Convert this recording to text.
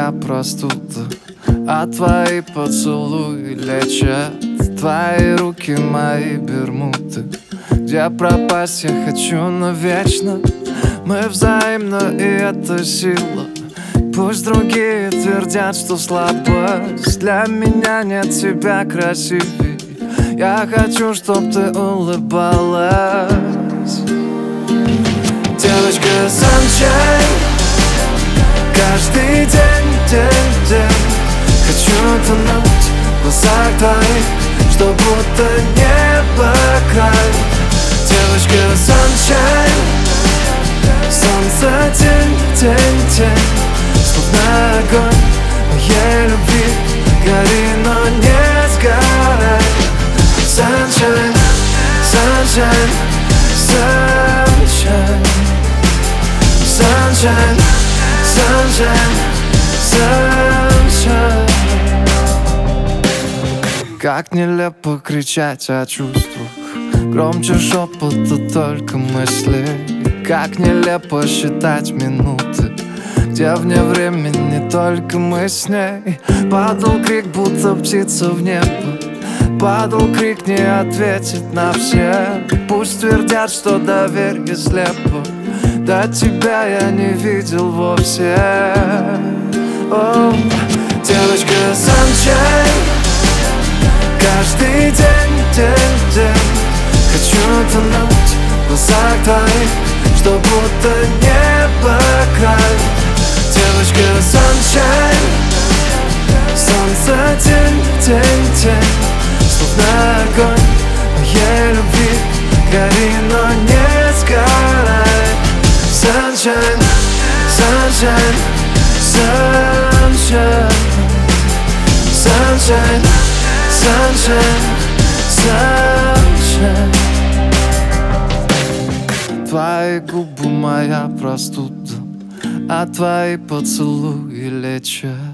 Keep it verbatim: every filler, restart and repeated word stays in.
моя простуда, а твои поцелуи лечат. Твои руки мои бермуды, где пропасть я хочу навечно. Мы взаимно, и это сила. Пусть другие твердят, что слабость, для меня нет тебя красивей. Я хочу, чтоб ты улыбалась. Девочка Sunshine, каждый день, день, день хочу тонуть в глазах твоих, что будто небо край. Девочка Sunshine, солнце, день, день, день, словно огонь моей любви. Гори, но не сгорай. Sunshine, sunshine, sunshine, sunshine, sunshine, sunshine. Как нелепо кричать о чувствах, громче шепота только мысли. Как нелепо считать минуты, где вне времени только мы с ней. Падал крик, будто птица в небо. Падал крик, не ответит на все. Пусть твердят, что доверие слепо, до тебя я не видел вовсе. О, девочка Sunshine, каждый день, день, день хочу тонуть в глазах твоих, что будто небо край. Девочка Sunshine, солнце, день, день, день, словно огонь моей любви. Гори, но не сгорай. Sunshine, sunshine, sunshine, sunshine, sunshine, sunshine. Твои губы моя простуда, а твои поцелуи лечат.